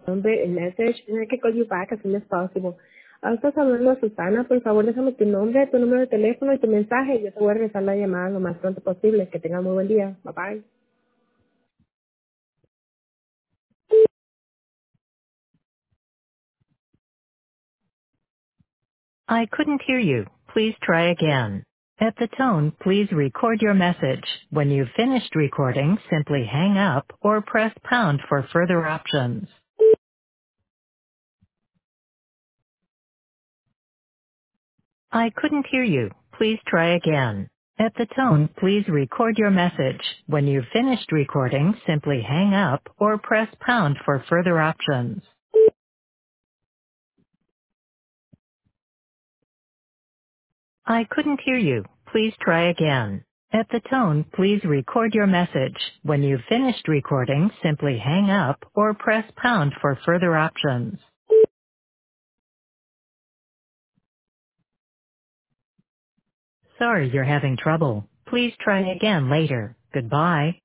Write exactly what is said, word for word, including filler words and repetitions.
number and message, and I can call you back as soon as possible. Ah, estás hablando a Susana, por favor déjame tu nombre, tu número de teléfono y tu mensaje. Yo te voy a regresar la llamada lo más pronto posible. Que tenga muy buen día. Bye bye. I couldn't hear you. Please try again. At the tone, please record your message. When you've finished recording, simply hang up or press pound for further options. I couldn't hear you. Please try again. At the tone, please record your message. When you've finished recording, simply hang up or press pound for further options. I couldn't hear you. Please try again. At the tone, please record your message. When you've finished recording, simply hang up or press pound for further options. Sorry you're having trouble. Please try again later. Goodbye.